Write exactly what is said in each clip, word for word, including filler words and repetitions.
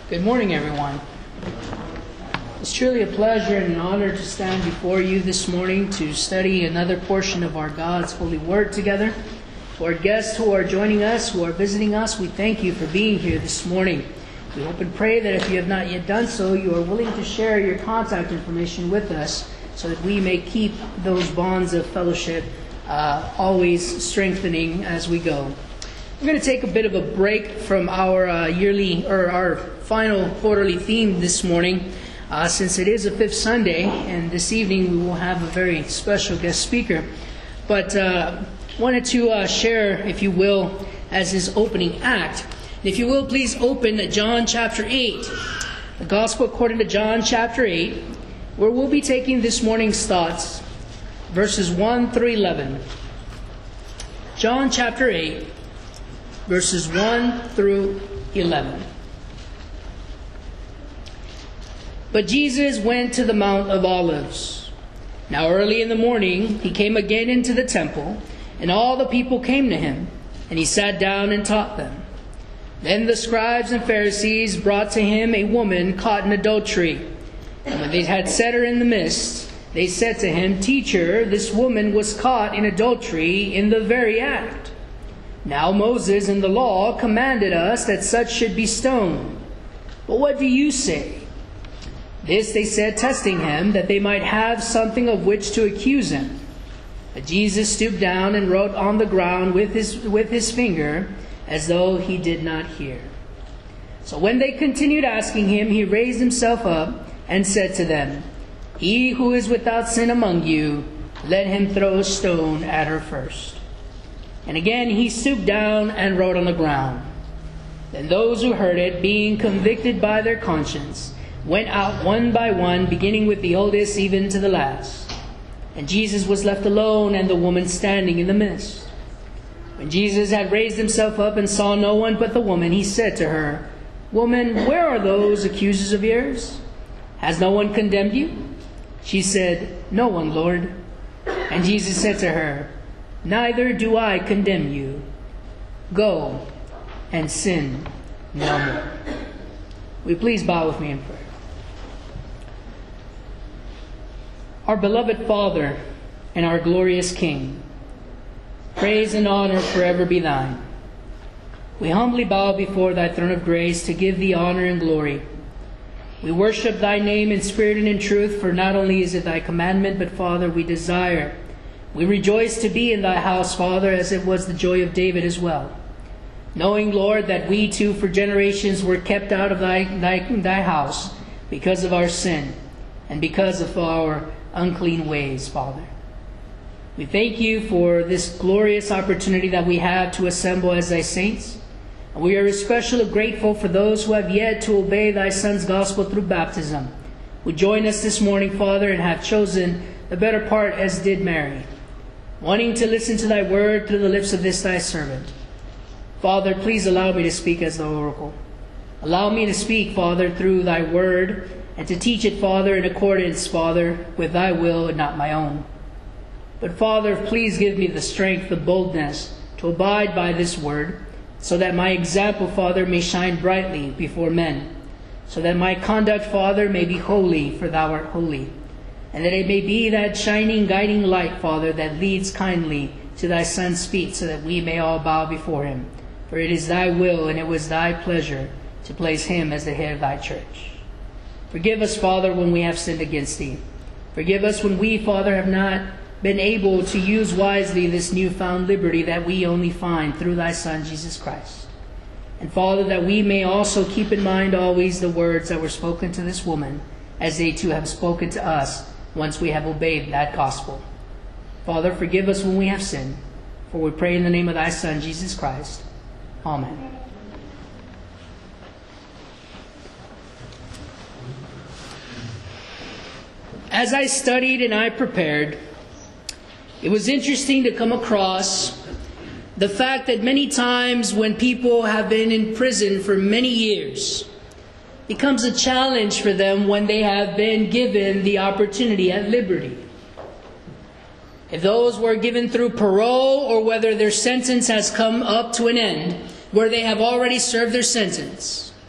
Good morning, everyone. It's truly a pleasure and an honor to stand before you this morning to study another portion of our God's holy word together. For our guests who are joining us, who are visiting us, we thank you for being here this morning. We hope and pray that if you have not yet done so, you are willing to share your contact information with us so that we may keep those bonds of fellowship uh, always strengthening as we go. We're going to take a bit of a break from our uh, yearly or our final quarterly theme this morning, uh, since it is a fifth Sunday, and this evening we will have a very special guest speaker. But uh, wanted to uh, share, if you will, as his opening act. If you will, please open at John chapter eight, the Gospel according to John chapter eight, where we'll be taking this morning's thoughts, verses one through eleven. John chapter eight. Verses one through eleven. But Jesus went to the Mount of Olives. Now early in the morning he came again into the temple, and all the people came to him, and he sat down and taught them. Then the scribes and Pharisees brought to him a woman caught in adultery. And when they had set her in the midst, they said to him, "Teacher, this woman was caught in adultery in the very act. Now Moses in the law commanded us that such should be stoned. But what do you say?" This they said, testing him, that they might have something of which to accuse him. But Jesus stooped down and wrote on the ground with his, with his finger, as though he did not hear. So when they continued asking him, he raised himself up and said to them, "He who is without sin among you, let him throw a stone at her first." And again he stooped down and wrote on the ground. Then those who heard it, being convicted by their conscience, went out one by one, beginning with the oldest even to the last. And Jesus was left alone, and the woman standing in the midst. When Jesus had raised himself up and saw no one but the woman, he said to her, "Woman, where are those accusers of yours? Has no one condemned you?" She said, "No one, Lord." And Jesus said to her, "Neither do I condemn you. Go and sin no more." Will you please bow with me in prayer? Our beloved Father and our glorious King, praise and honor forever be thine. We humbly bow before thy throne of grace to give thee honor and glory. We worship thy name in spirit and in truth, for not only is it thy commandment, but Father, we desire We rejoice to be in thy house, Father, as it was the joy of David as well. Knowing, Lord, that we too for generations were kept out of thy, thy, thy house because of our sin and because of our unclean ways, Father. We thank you for this glorious opportunity that we have to assemble as thy saints. And we are especially grateful for those who have yet to obey thy Son's gospel through baptism, who join us this morning, Father, and have chosen the better part as did Mary, wanting to listen to thy word through the lips of this thy servant. Father, please allow me to speak as the oracle. Allow me to speak, Father, through thy word, and to teach it, Father, in accordance, Father, with thy will and not my own. But Father, please give me the strength, the boldness to abide by this word, so that my example, Father, may shine brightly before men, so that my conduct, Father, may be holy, for thou art holy. And that it may be that shining, guiding light, Father, that leads kindly to thy Son's feet, so that we may all bow before him. For it is thy will, and it was thy pleasure to place him as the head of thy church. Forgive us, Father, when we have sinned against thee. Forgive us when we, Father, have not been able to use wisely this newfound liberty that we only find through thy Son, Jesus Christ. And Father, that we may also keep in mind always the words that were spoken to this woman, as they too have spoken to us, once we have obeyed that gospel. Father, forgive us when we have sinned, for we pray in the name of thy Son, Jesus Christ. Amen. As I studied and I prepared, it was interesting to come across the fact that many times when people have been in prison for many years, it becomes a challenge for them when they have been given the opportunity at liberty. If those were given through parole, or whether their sentence has come up to an end, where they have already served their sentence,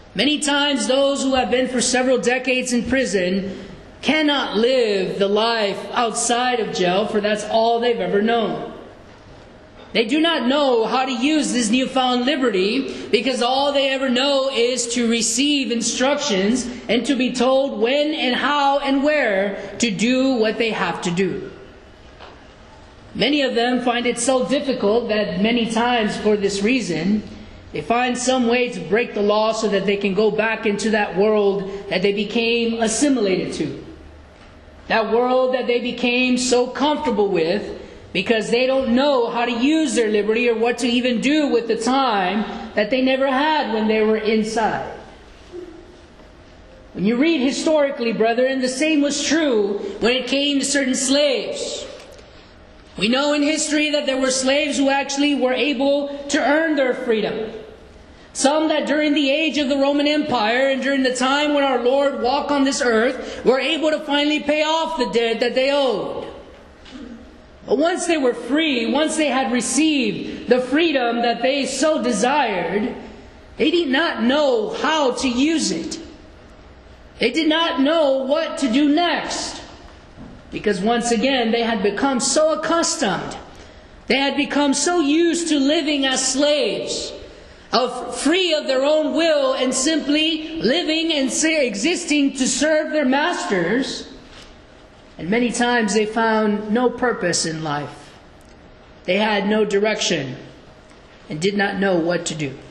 Many times those who have been for several decades in prison cannot live the life outside of jail, for that's all they've ever known. They do not know how to use this newfound liberty because all they ever know is to receive instructions and to be told when and how and where to do what they have to do. Many of them find it so difficult that many times for this reason, they find some way to break the law so that they can go back into that world that they became assimilated to. That world that they became so comfortable with because they don't know how to use their liberty or what to even do with the time that they never had when they were inside. When you read historically, brethren, the same was true when it came to certain slaves. We know in history that there were slaves who actually were able to earn their freedom. Some that during the age of the Roman Empire and during the time when our Lord walked on this earth were able to finally pay off the debt that they owed. But once they were free, once they had received the freedom that they so desired, they did not know how to use it. They did not know what to do next. Because once again, they had become so accustomed. They had become so used to living as slaves, of free of their own will and simply living and existing to serve their masters. And many times they found no purpose in life. They had no direction and did not know what to do.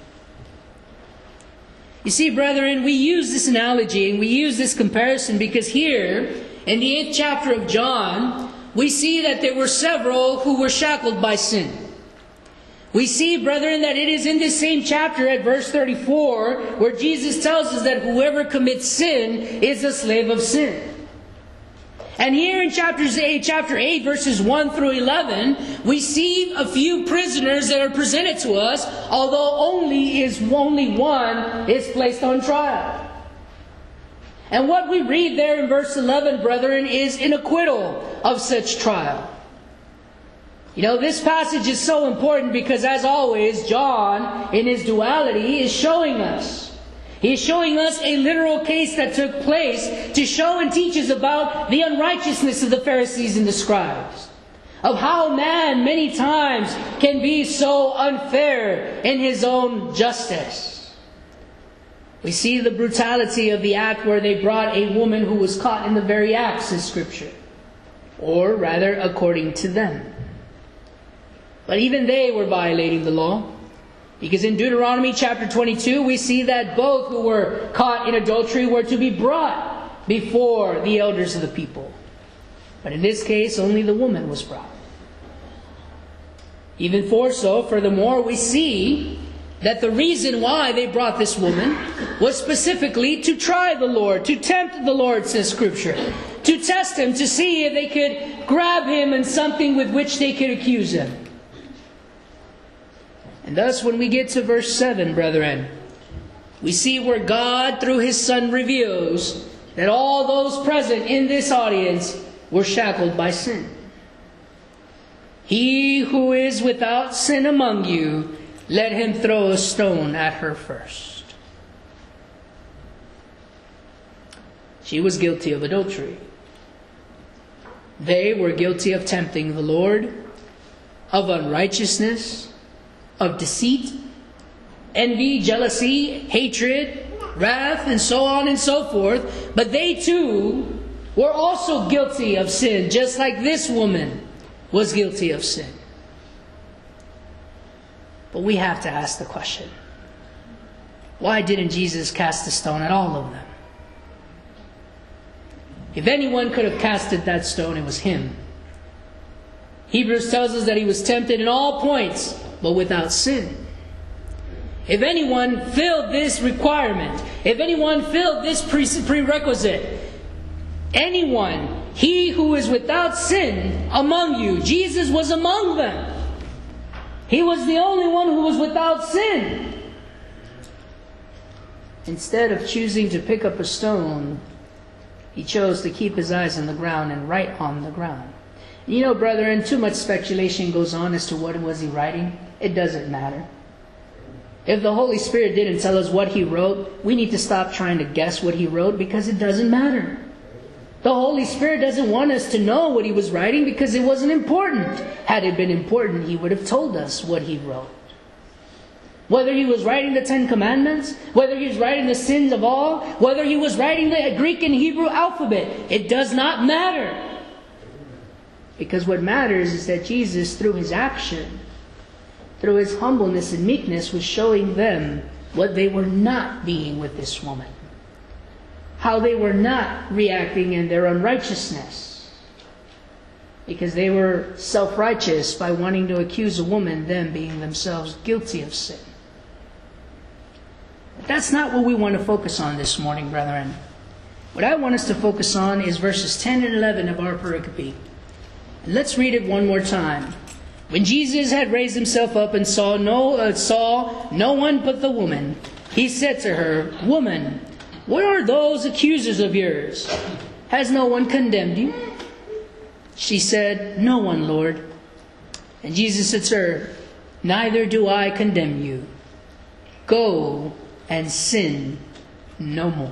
You see, brethren, we use this analogy and we use this comparison because here in the eighth chapter of John, we see that there were several who were shackled by sin. We see, brethren, that it is in this same chapter at verse thirty-four where Jesus tells us that whoever commits sin is a slave of sin. And here in chapters eight, chapter eight, verses one through eleven, we see a few prisoners that are presented to us, although only is only one is placed on trial. And what we read there in verse eleven, brethren, is an acquittal of such trial. You know, this passage is so important because, as always, John, in his duality, is showing us. He is showing us a literal case that took place to show and teach us about the unrighteousness of the Pharisees and the scribes. Of how man many times can be so unfair in his own justice. We see the brutality of the act where they brought a woman who was caught in the very act, says Scripture. Or rather, according to them. But even they were violating the law. Because in Deuteronomy chapter twenty-two, we see that both who were caught in adultery were to be brought before the elders of the people. But in this case, only the woman was brought. Even for so, furthermore, we see that the reason why they brought this woman was specifically to try the Lord, to tempt the Lord, says Scripture, to test him, to see if they could grab him in something with which they could accuse him. And thus, when we get to verse seven, brethren, we see where God, through His Son, reveals that all those present in this audience were shackled by sin. He who is without sin among you, let him throw a stone at her first. She was guilty of adultery. They were guilty of tempting the Lord, of unrighteousness, of deceit, envy, jealousy, hatred, wrath, and so on and so forth. But they too were also guilty of sin, just like this woman was guilty of sin. But we have to ask the question, why didn't Jesus cast a stone at all of them? If anyone could have casted that stone, it was him. Hebrews tells us that he was tempted in all points, but without sin. If anyone filled this requirement, if anyone filled this prerequisite, anyone, he who is without sin among you, Jesus was among them. He was the only one who was without sin. Instead of choosing to pick up a stone, he chose to keep his eyes on the ground and write on the ground. You know, brethren, too much speculation goes on as to what was he writing. It doesn't matter. If the Holy Spirit didn't tell us what He wrote, we need to stop trying to guess what He wrote, because it doesn't matter. The Holy Spirit doesn't want us to know what He was writing because it wasn't important. Had it been important, He would have told us what He wrote. Whether He was writing the Ten Commandments, whether He was writing the sins of all, whether He was writing the Greek and Hebrew alphabet, it does not matter. Because what matters is that Jesus, through His action, through His humbleness and meekness, was showing them what they were not being with this woman. How they were not reacting in their unrighteousness. Because they were self-righteous by wanting to accuse a woman, them being themselves guilty of sin. But that's not what we want to focus on this morning, brethren. What I want us to focus on is verses ten and eleven of our pericope. And let's read it one more time. When Jesus had raised Himself up and saw no, uh, saw no one but the woman, He said to her, "Woman, where are those accusers of yours? Has no one condemned you?" She said, "No one, Lord." And Jesus said to her, "Neither do I condemn you. Go and sin no more."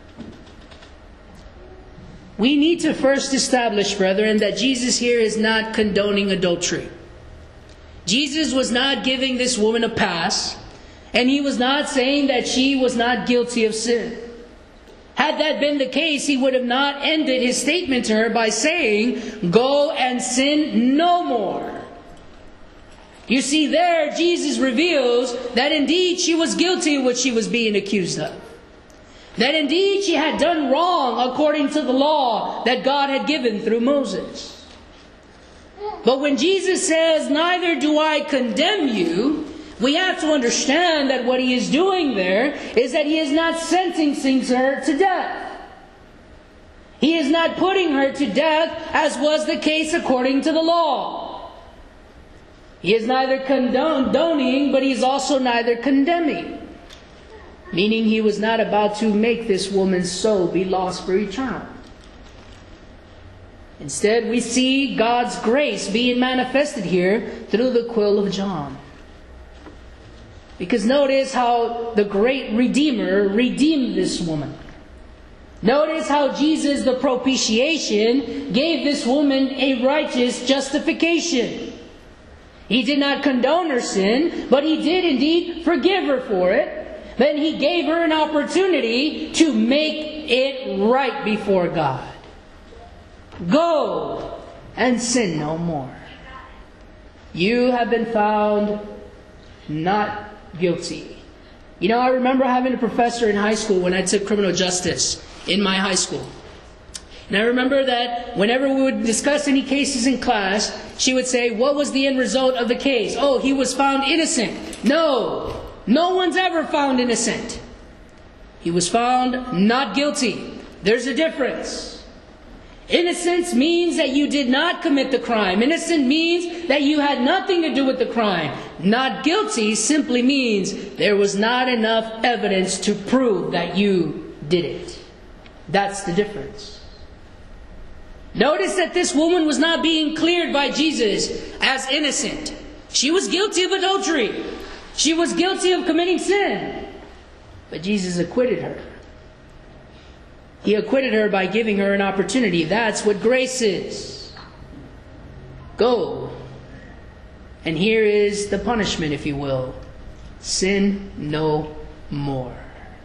We need to first establish, brethren, that Jesus here is not condoning adultery. Jesus was not giving this woman a pass, and He was not saying that she was not guilty of sin. Had that been the case, He would have not ended His statement to her by saying, "Go and sin no more." You see, there Jesus reveals that indeed she was guilty of what she was being accused of. That indeed she had done wrong according to the law that God had given through Moses. But when Jesus says, "Neither do I condemn you," we have to understand that what He is doing there is that He is not sentencing her to death. He is not putting her to death as was the case according to the law. He is neither condoning, but He is also neither condemning. Meaning He was not about to make this woman's soul be lost for eternal. Instead, we see God's grace being manifested here through the quill of John. Because notice how the great Redeemer redeemed this woman. Notice how Jesus, the propitiation, gave this woman a righteous justification. He did not condone her sin, but He did indeed forgive her for it. Then He gave her an opportunity to make it right before God. Go and sin no more. You have been found not guilty. You know, I remember having a professor in high school when I took criminal justice in my high school. And I remember that whenever we would discuss any cases in class, she would say, "What was the end result of the case?" "Oh, he was found innocent." No, no one's ever found innocent. He was found not guilty. There's a difference. Innocence means that you did not commit the crime. Innocent means that you had nothing to do with the crime. Not guilty simply means there was not enough evidence to prove that you did it. That's the difference. Notice that this woman was not being cleared by Jesus as innocent. She was guilty of adultery. She was guilty of committing sin. But Jesus acquitted her. He acquitted her by giving her an opportunity. That's what grace is. Go. And here is the punishment, if you will. Sin no more.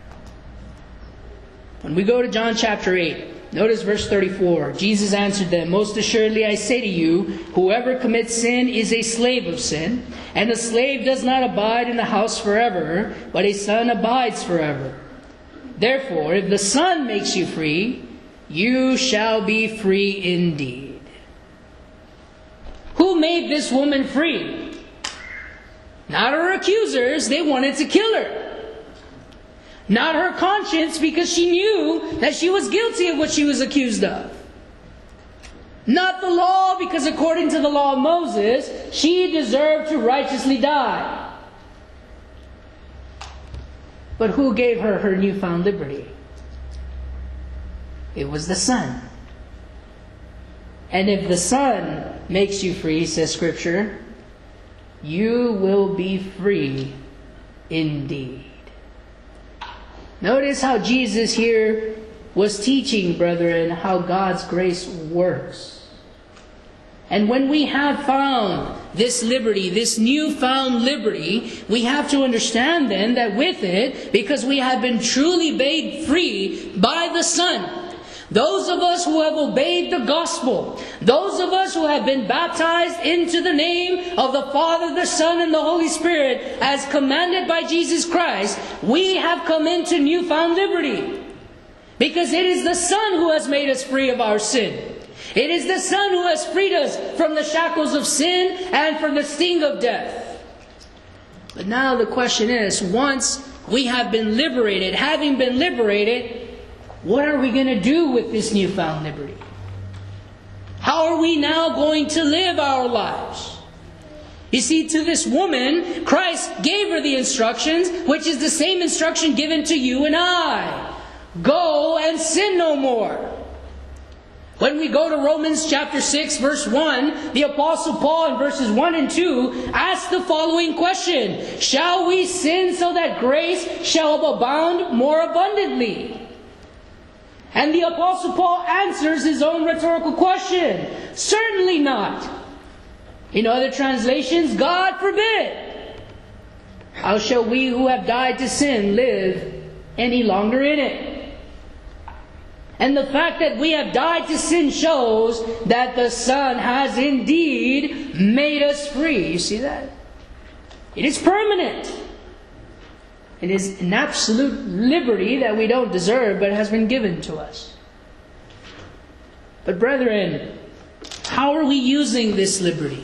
When we go to John chapter eight, notice verse thirty-four. Jesus answered them, "Most assuredly I say to you, whoever commits sin is a slave of sin. And a slave does not abide in the house forever, but a son abides forever. Therefore, if the Son makes you free, you shall be free indeed." Who made this woman free? Not her accusers. They wanted to kill her. Not her conscience, because she knew that she was guilty of what she was accused of. Not the law, because according to the law of Moses, she deserved to righteously die. But who gave her her newfound liberty? It was the Son. And if the Son makes you free, says Scripture, you will be free indeed. Notice how Jesus here was teaching, brethren, how God's grace works. And when we have found this liberty, this newfound liberty, we have to understand then that with it, because we have been truly made free by the Son, those of us who have obeyed the gospel, those of us who have been baptized into the name of the Father, the Son, and the Holy Spirit, as commanded by Jesus Christ, we have come into newfound liberty. Because it is the Son who has made us free of our sin. It is the Son who has freed us from the shackles of sin and from the sting of death. But now the question is, once we have been liberated, having been liberated, what are we going to do with this newfound liberty? How are we now going to live our lives? You see, to this woman, Christ gave her the instructions, which is the same instruction given to you and I. Go and sin no more. When we go to Romans chapter six, verse one, the Apostle Paul in verses one and two asks the following question: shall we sin so that grace shall abound more abundantly? And the Apostle Paul answers his own rhetorical question: certainly not. In other translations, God forbid. How shall we who have died to sin live any longer in it? And the fact that we have died to sin shows that the Son has indeed made us free. You see that? It is permanent. It is an absolute liberty that we don't deserve, but has been given to us. But brethren, how are we using this liberty?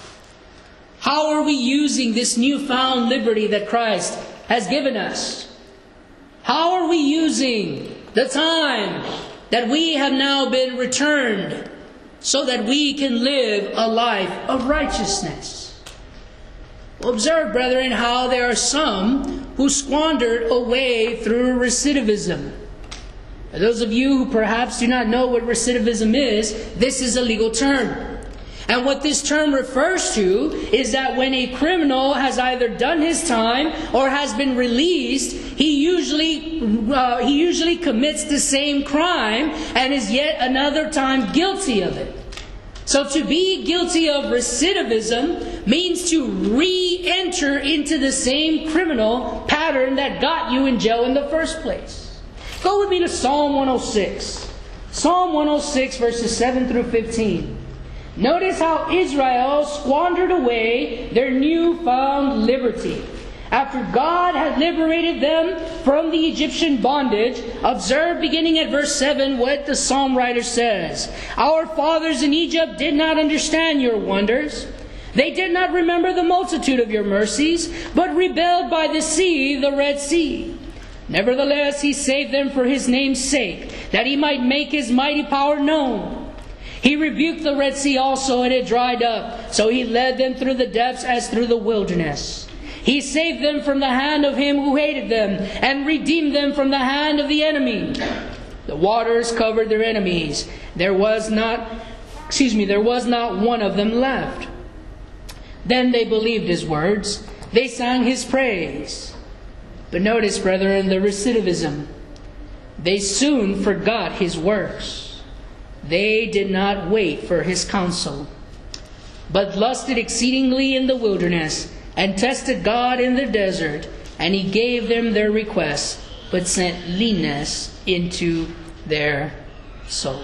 How are we using this newfound liberty that Christ has given us? How are we using the time that we have now been returned so that we can live a life of righteousness? Well, observe, brethren, how there are some who squandered away through recidivism. For those of you who perhaps do not know what recidivism is, this is a legal term. And what this term refers to is that when a criminal has either done his time or has been released, he usually uh, he usually commits the same crime and is yet another time guilty of it. So to be guilty of recidivism means to re-enter into the same criminal pattern that got you in jail in the first place. Go with me to Psalm one oh six. Psalm one oh six, verses seven through fifteen. Notice how Israel squandered away their newfound liberty. After God had liberated them from the Egyptian bondage, observe beginning at verse seven what the psalm writer says. Our fathers in Egypt did not understand your wonders. They did not remember the multitude of your mercies, but rebelled by the sea, the Red Sea. Nevertheless, he saved them for his name's sake, that he might make his mighty power known. He rebuked the Red Sea also, and it dried up. So he led them through the depths as through the wilderness. He saved them from the hand of him who hated them, and redeemed them from the hand of the enemy. The waters covered their enemies. There was not, excuse me, there was not one of them left. Then they believed his words. They sang his praise. But notice, brethren, the recidivism. They soon forgot his works. They did not wait for his counsel, but lusted exceedingly in the wilderness, and tested God in the desert. And he gave them their requests, but sent leanness into their soul.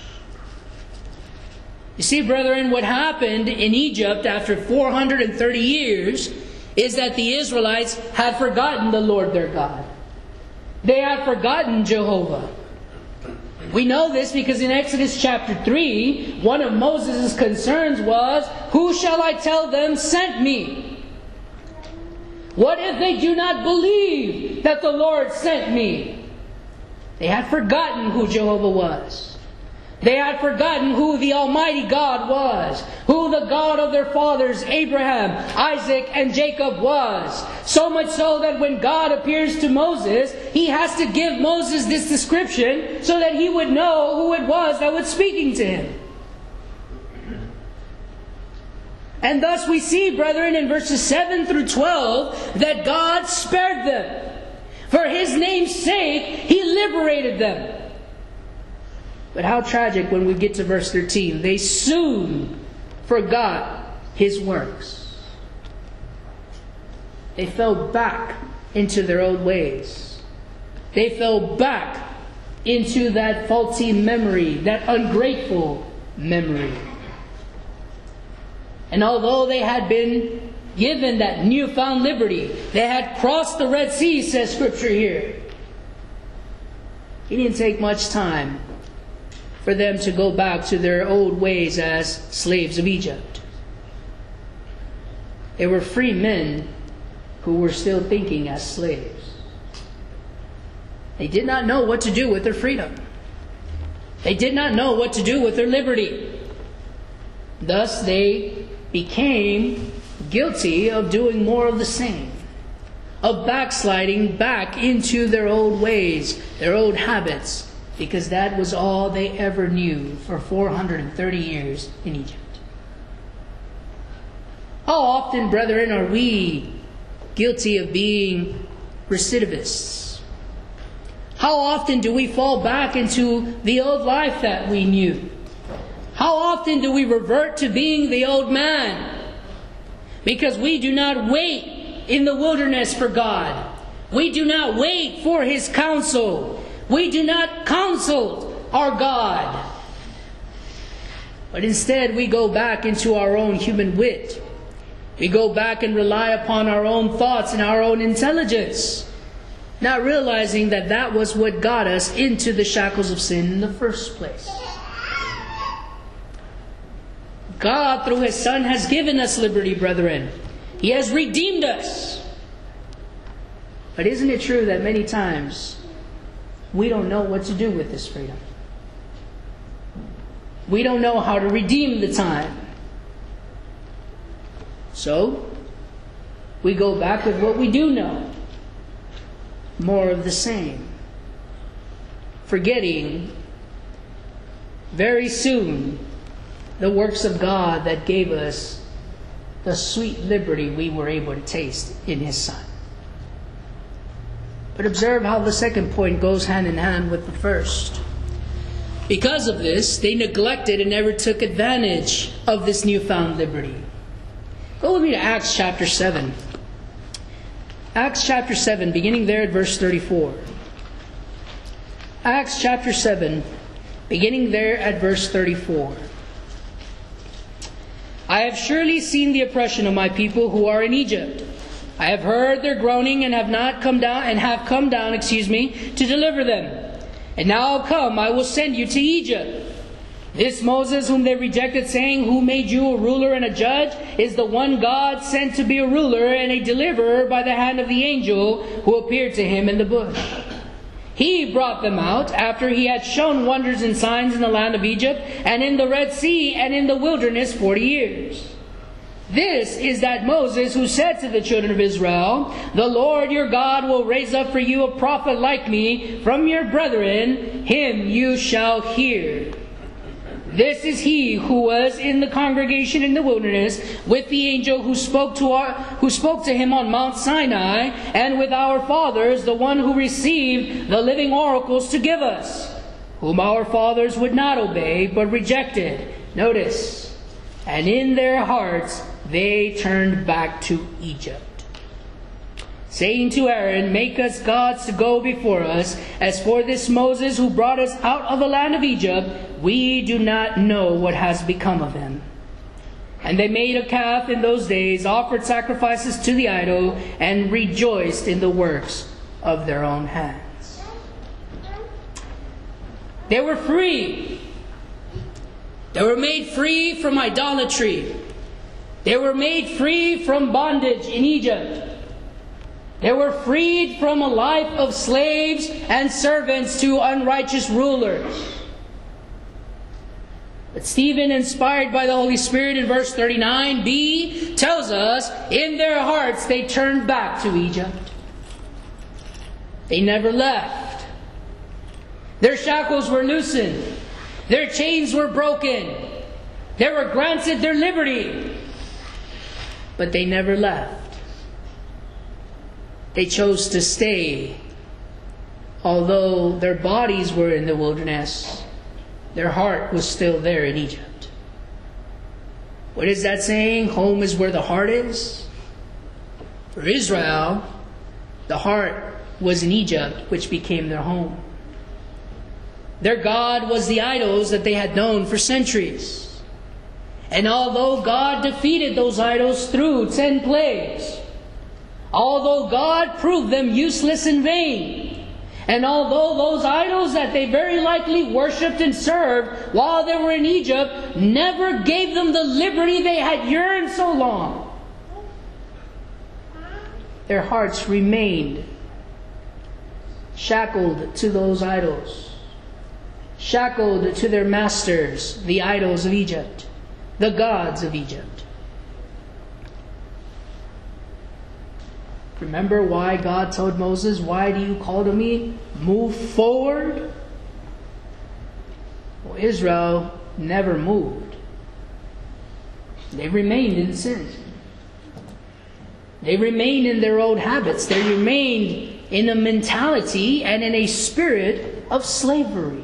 You see, brethren, what happened in Egypt after four hundred thirty years is that the Israelites had forgotten the Lord their God. They had forgotten Jehovah. We know this because in Exodus chapter three, one of Moses' concerns was, who shall I tell them sent me? What if they do not believe that the Lord sent me? They had forgotten who Jehovah was. They had forgotten who the Almighty God was, who the God of their fathers, Abraham, Isaac, and Jacob was. So much so that when God appears to Moses, he has to give Moses this description so that he would know who it was that was speaking to him. And thus we see, brethren, in verses seven through twelve, that God spared them. For His name's sake, He liberated them. But how tragic when we get to verse thirteen. They soon forgot His works. They fell back into their old ways. They fell back into that faulty memory, that ungrateful memory. And although they had been given that newfound liberty, they had crossed the Red Sea, says Scripture here. It didn't take much time for them to go back to their old ways as slaves of Egypt. They were free men who were still thinking as slaves. They did not know what to do with their freedom. They did not know what to do with their liberty. Thus they became guilty of doing more of the same, of backsliding back into their old ways, their old habits, because that was all they ever knew for four hundred thirty years in Egypt. How often, brethren, are we guilty of being recidivists? How often do we fall back into the old life that we knew? How often do we revert to being the old man? Because we do not wait in the wilderness for God. We do not wait for His counsel. We do not consult our God. But instead we go back into our own human wit. We go back and rely upon our own thoughts and our own intelligence, not realizing that that was what got us into the shackles of sin in the first place. God, through His Son, has given us liberty, brethren. He has redeemed us. But isn't it true that many times we don't know what to do with this freedom? We don't know how to redeem the time. So, we go back with what we do know. More of the same. Forgetting very soon the works of God that gave us the sweet liberty we were able to taste in His Son. But observe how the second point goes hand in hand with the first. Because of this, they neglected and never took advantage of this newfound liberty. Go with me to Acts chapter seven. Acts chapter seven, beginning there at verse thirty-four. Acts chapter seven, beginning there at verse thirty-four. I have surely seen the oppression of my people who are in Egypt. I have heard their groaning and have not come down and have come down, excuse me, to deliver them. And now come, I will send you to Egypt. This Moses whom they rejected, saying, Who made you a ruler and a judge, is the one God sent to be a ruler and a deliverer by the hand of the angel who appeared to him in the bush. He brought them out after he had shown wonders and signs in the land of Egypt and in the Red Sea and in the wilderness forty years. This is that Moses who said to the children of Israel, The Lord your God will raise up for you a prophet like me from your brethren. Him you shall hear. This is he who was in the congregation in the wilderness with the angel who spoke to our, who spoke to him on Mount Sinai, and with our fathers, the one who received the living oracles to give us, whom our fathers would not obey, but rejected. Notice, and in their hearts they turned back to Egypt, saying to Aaron, Make us gods to go before us. As for this Moses who brought us out of the land of Egypt, we do not know what has become of him. And they made a calf in those days, offered sacrifices to the idol, and rejoiced in the works of their own hands. They were free. They were made free from idolatry. They were made free from bondage in Egypt. They were freed from a life of slaves and servants to unrighteous rulers. But Stephen, inspired by the Holy Spirit in verse thirty-nine b, tells us, in their hearts they turned back to Egypt. They never left. Their shackles were loosened. Their chains were broken. They were granted their liberty. but they never left. They chose to stay. Although their bodies were in the wilderness, their heart was still there in Egypt. What is that saying? Home is where the heart is. For Israel, the heart was in Egypt, which became their home. Their God was the idols that they had known for centuries. And although God defeated those idols through ten plagues, although God proved them useless and vain, and although those idols that they very likely worshipped and served while they were in Egypt never gave them the liberty they had yearned so long, their hearts remained shackled to those idols, shackled to their masters, the idols of Egypt, the gods of Egypt. Remember why God told Moses, "Why do you call to me? Move forward." Well, Israel never moved. They remained in sin. They remained in their old habits. They remained in a mentality and in a spirit of slavery.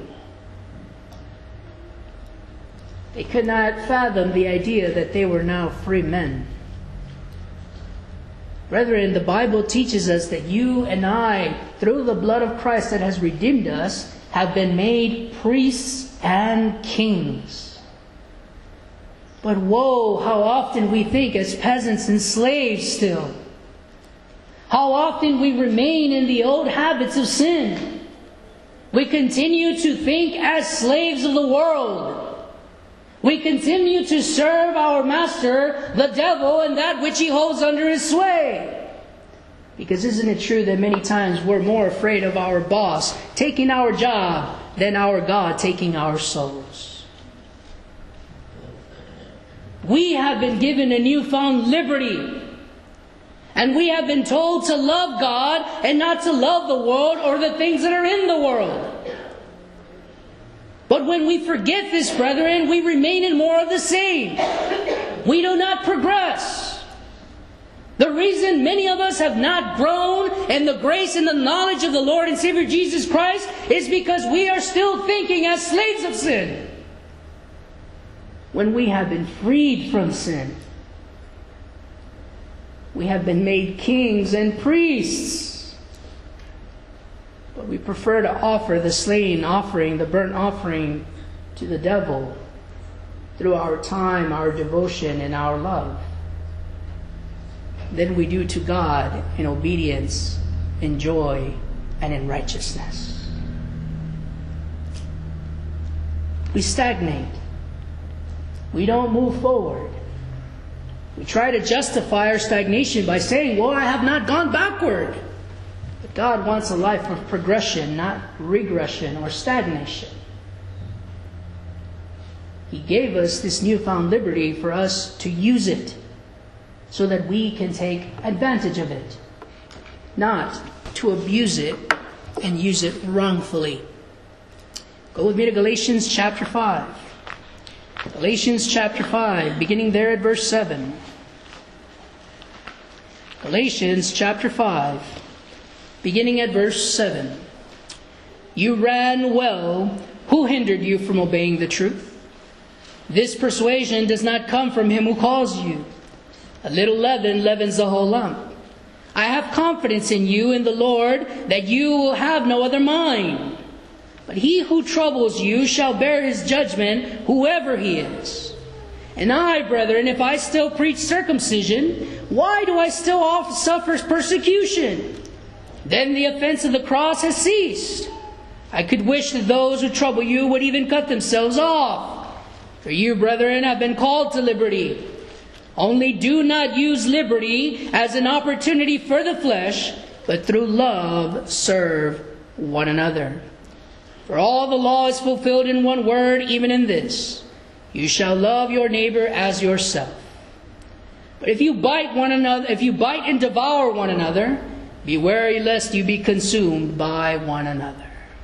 They could not fathom the idea that they were now free men. Brethren, the Bible teaches us that you and I, through the blood of Christ that has redeemed us, have been made priests and kings. But woe, how often we think as peasants and slaves still. How often we remain in the old habits of sin. We continue to think as slaves of the world. We continue to serve our master, the devil, and that which he holds under his sway. Because isn't it true that many times we're more afraid of our boss taking our job than our God taking our souls? We have been given a newfound liberty. And we have been told to love God and not to love the world or the things that are in the world. But when we forget this, brethren, we remain in more of the same. We do not progress. The reason many of us have not grown in the grace and the knowledge of the Lord and Savior Jesus Christ is because we are still thinking as slaves of sin, when we have been freed from sin. We have been made kings and priests. But we prefer to offer the slain offering, the burnt offering, to the devil through our time, our devotion, and our love than we do to God in obedience, in joy, and in righteousness. We stagnate. We don't move forward. We try to justify our stagnation by saying, "Well, I have not gone backward." But God wants a life of progression, not regression or stagnation. He gave us this newfound liberty for us to use it so that we can take advantage of it, not to abuse it and use it wrongfully. Go with me to Galatians chapter five. Galatians chapter five, beginning there at verse seven. Galatians chapter five, beginning at verse seven. You ran well. Who hindered you from obeying the truth? This persuasion does not come from him who calls you. A little leaven leavens the whole lump. I have confidence in you in the Lord that you will have no other mind. But he who troubles you shall bear his judgment, whoever he is. And I, brethren, if I still preach circumcision, why do I still often suffer persecution? Then the offense of the cross has ceased. I could wish that those who trouble you would even cut themselves off. For you, brethren, have been called to liberty. Only do not use liberty as an opportunity for the flesh, but through love serve one another. For all the law is fulfilled in one word, even in this: you shall love your neighbor as yourself. But if you bite one another, if you bite and devour one another, be wary lest you be consumed by one another.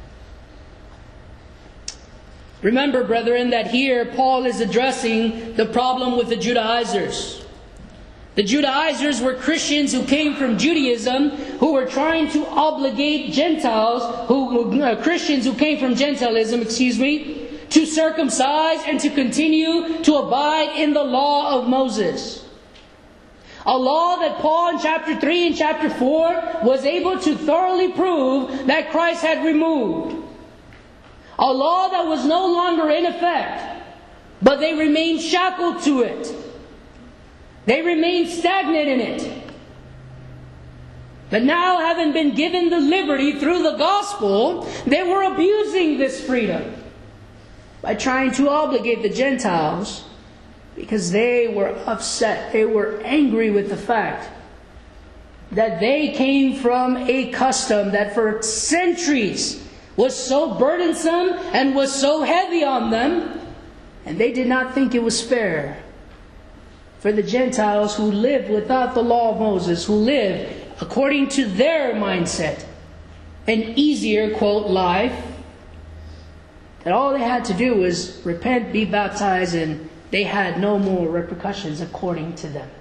Remember, brethren, that here Paul is addressing the problem with the Judaizers. The Judaizers were Christians who came from Judaism, who were trying to obligate Gentiles, who uh, Christians who came from Gentilism, excuse me, to circumcise and to continue to abide in the law of Moses. A law that Paul in chapter three and chapter four was able to thoroughly prove that Christ had removed. A law that was no longer in effect, but they remained shackled to it. They remained stagnant in it. But now, having been given the liberty through the gospel, they were abusing this freedom by trying to obligate the Gentiles, because they were upset. They were angry with the fact that they came from a custom that for centuries was so burdensome and was so heavy on them, and they did not think it was fair for the Gentiles who lived without the law of Moses, who lived according to their mindset, an easier, quote, life, that all they had to do was repent, be baptized, and they had no more repercussions according to them.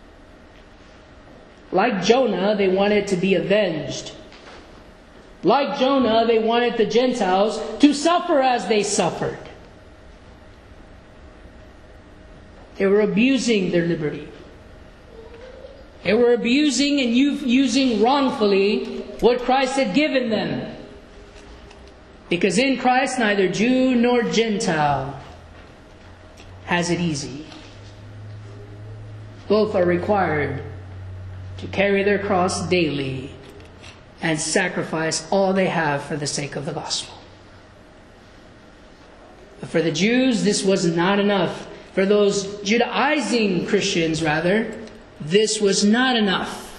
Like Jonah, they wanted to be avenged. Like Jonah, they wanted the Gentiles to suffer as they suffered. They were abusing their liberty. They were abusing and using wrongfully what Christ had given them. Because in Christ, neither Jew nor Gentile has it easy. Both are required to carry their cross daily and sacrifice all they have for the sake of the gospel. But for the Jews, this was not enough. For those Judaizing Christians, rather, this was not enough.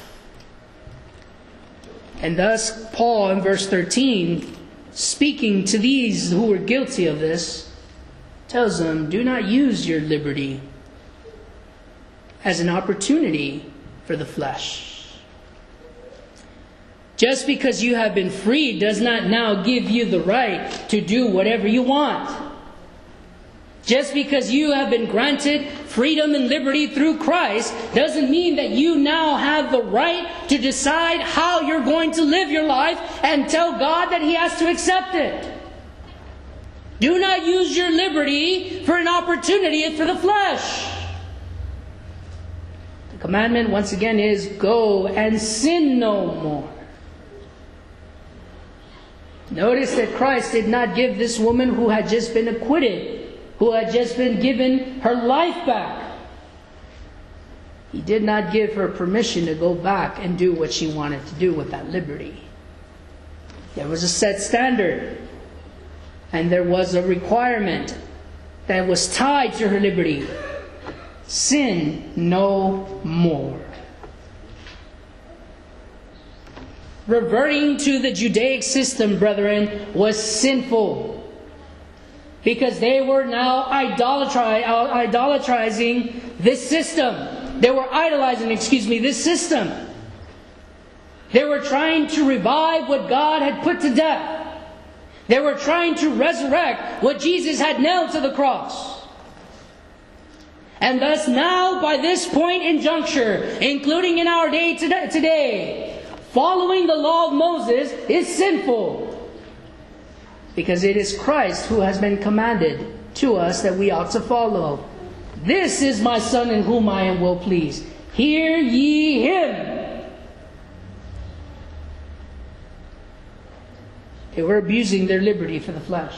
And thus, Paul in verse thirteen, speaking to these who were guilty of this, tells them, do not use your liberty as an opportunity for the flesh. Just because you have been freed does not now give you the right to do whatever you want. Just because you have been granted freedom and liberty through Christ doesn't mean that you now have the right to decide how you're going to live your life and tell God that He has to accept it. Do not use your liberty for an opportunity for the flesh. The commandment, once again, is go and sin no more. Notice that Christ did not give this woman who had just been acquitted, who had just been given her life back. He did not give her permission to go back and do what she wanted to do with that liberty. There was a set standard, and there was a requirement that was tied to her liberty. Sin no more. Reverting to the Judaic system, brethren, was sinful. Because they were now idolatri- idolatrizing this system. They were idolizing, excuse me, this system. They were trying to revive what God had put to death. They were trying to resurrect what Jesus had nailed to the cross. And thus now, by this point in juncture, including in our day today, following the law of Moses is sinful. Because it is Christ who has been commanded to us that we ought to follow. This is my Son in whom I am well pleased. Hear ye Him. They were abusing their liberty for the flesh.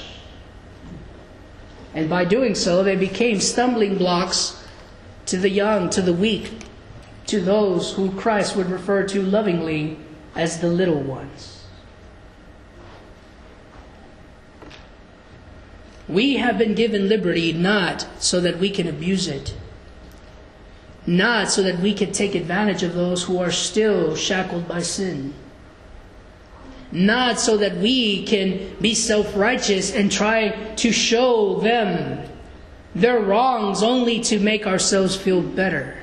And by doing so, they became stumbling blocks to the young, to the weak, to those who Christ would refer to lovingly as the little ones. We have been given liberty not so that we can abuse it, not so that we can take advantage of those who are still shackled by sin, not so that we can be self-righteous and try to show them their wrongs only to make ourselves feel better.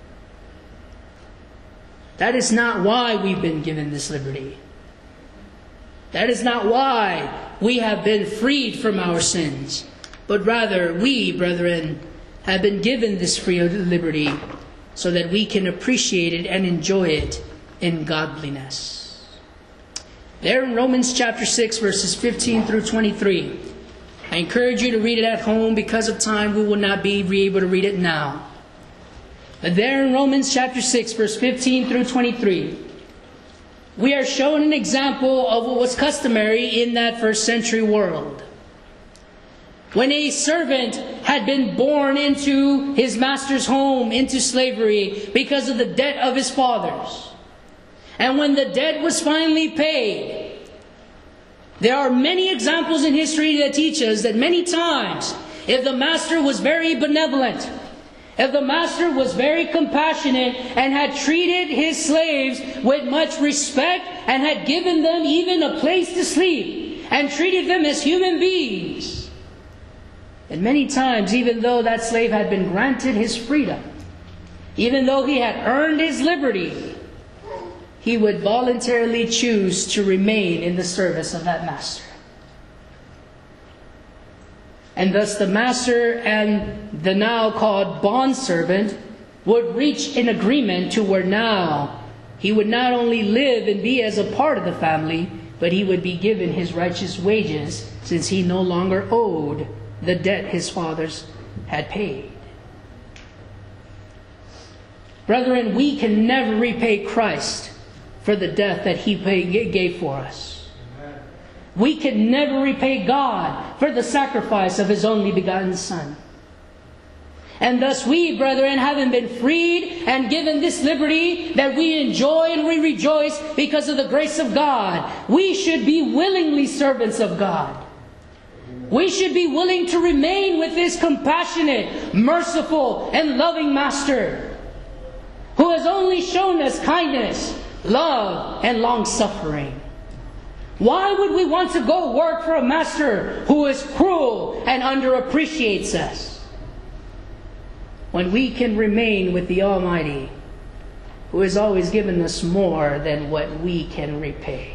That is not why we've been given this liberty. That is not why we have been freed from our sins. But rather, we, brethren, have been given this free liberty so that we can appreciate it and enjoy it in godliness. There in Romans chapter six, verses fifteen through twenty-three. I encourage you to read it at home. Because of time, we will not be able to read it now. But there in Romans chapter six, verse fifteen through twenty-three, we are shown an example of what was customary in that first century world. When a servant had been born into his master's home, into slavery, because of the debt of his fathers, and when the debt was finally paid, there are many examples in history that teach us that many times, if the master was very benevolent, if the master was very compassionate and had treated his slaves with much respect and had given them even a place to sleep and treated them as human beings, and many times, even though that slave had been granted his freedom, even though he had earned his liberty, he would voluntarily choose to remain in the service of that master. And thus the master and the now called bondservant would reach an agreement to where now he would not only live and be as a part of the family, but he would be given his righteous wages, since he no longer owed the debt his fathers had paid. Brethren, we can never repay Christ for the death that He paid, gave for us. We can never repay God for the sacrifice of His only begotten Son. And thus we, brethren, having been freed and given this liberty that we enjoy and we rejoice because of the grace of God, we should be willingly servants of God. We should be willing to remain with this compassionate, merciful, and loving Master, who has only shown us kindness, love, and long-suffering. Why would we want to go work for a Master who is cruel and underappreciates us, when we can remain with the Almighty, who has always given us more than what we can repay?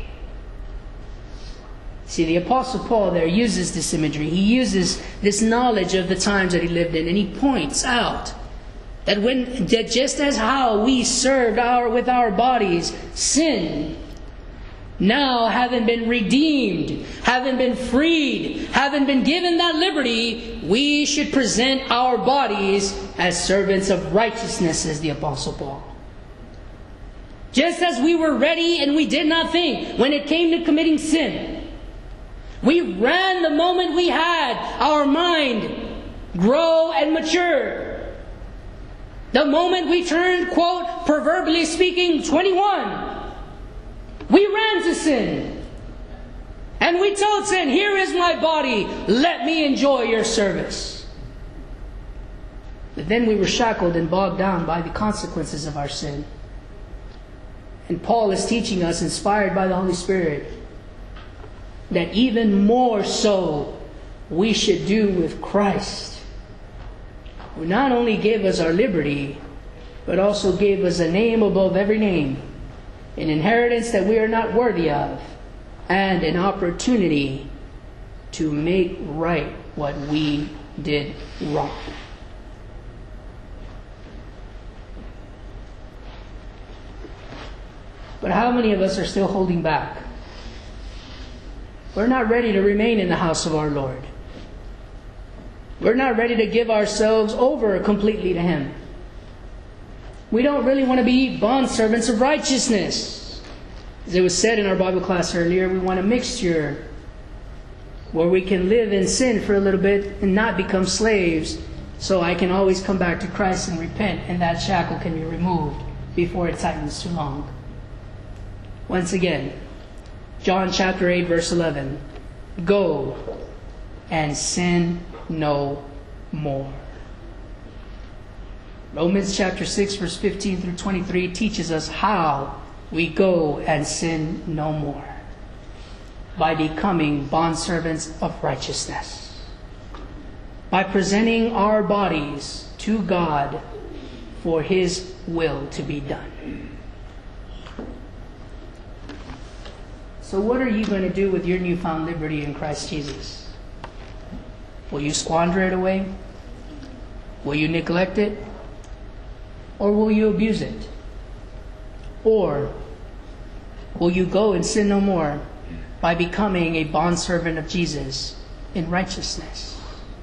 See, the Apostle Paul there uses this imagery. He uses this knowledge of the times that he lived in, and he points out that when that just as how we served our with our bodies sin, now having been redeemed, having been freed, having been given that liberty, we should present our bodies as servants of righteousness, says the Apostle Paul. Just as we were ready and we did not think when it came to committing sin, we ran the moment we had our mind grow and mature. The moment we turned, quote, proverbially speaking, twenty-one, we ran to sin. And we told sin, here is my body, let me enjoy your service. But then we were shackled and bogged down by the consequences of our sin. And Paul is teaching us, inspired by the Holy Spirit, that even more so we should do with Christ, who not only gave us our liberty, but also gave us a name above every name, an inheritance that we are not worthy of, and an opportunity to make right what we did wrong. But how many of us are still holding back? We're not ready to remain in the house of our Lord. We're not ready to give ourselves over completely to Him. We don't really want to be bondservants of righteousness. As it was said in our Bible class earlier, we want a mixture where we can live in sin for a little bit and not become slaves, so I can always come back to Christ and repent, and that shackle can be removed before it tightens too long. Once again, John chapter eight, verse eleven. Go and sin no more. Romans chapter six, verse fifteen through twenty-three teaches us how we go and sin no more. By becoming bondservants of righteousness. By presenting our bodies to God for His will to be done. So what are you going to do with your newfound liberty in Christ Jesus? Will you squander it away? Will you neglect it? or will you abuse it? Or will you go and sin no more by becoming a bondservant of Jesus in righteousness?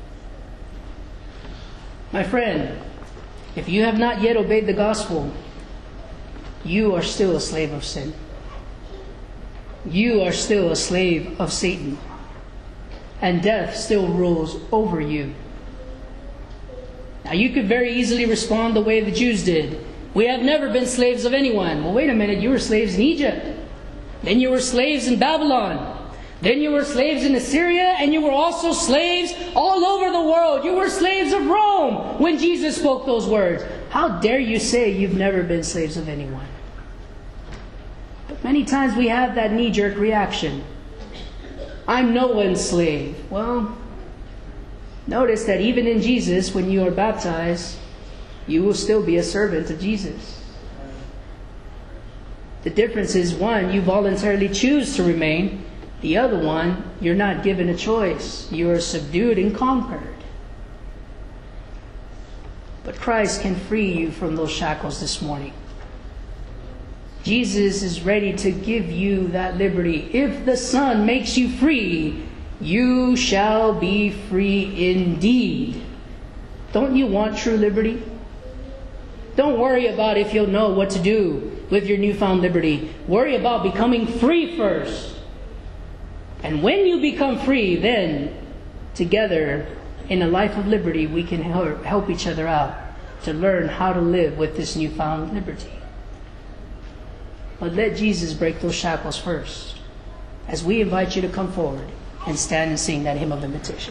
My friend, if you have not yet obeyed the gospel, you are still a slave of sin. You are still a slave of Satan. And death still rules over you. Now you could very easily respond the way the Jews did. We have never been slaves of anyone. Well, wait a minute, you were slaves in Egypt. Then you were slaves in Babylon. Then you were slaves in Assyria, and you were also slaves all over the world. You were slaves of Rome when Jesus spoke those words. How dare you say you've never been slaves of anyone? But many times we have that knee-jerk reaction. I'm no one's slave. Well, notice that even in Jesus, when you are baptized, you will still be a servant of Jesus. The difference is, one, you voluntarily choose to remain. The other one, you're not given a choice. You are subdued and conquered. But Christ can free you from those shackles this morning. Jesus is ready to give you that liberty. If the Son makes you free, you shall be free indeed. Don't you want true liberty? Don't worry about if you'll know what to do with your newfound liberty. Worry about becoming free first. And when you become free, then together in a life of liberty, we can help each other out to learn how to live with this newfound liberty. But let Jesus break those shackles first, as we invite you to come forward and stand and sing that hymn of invitation.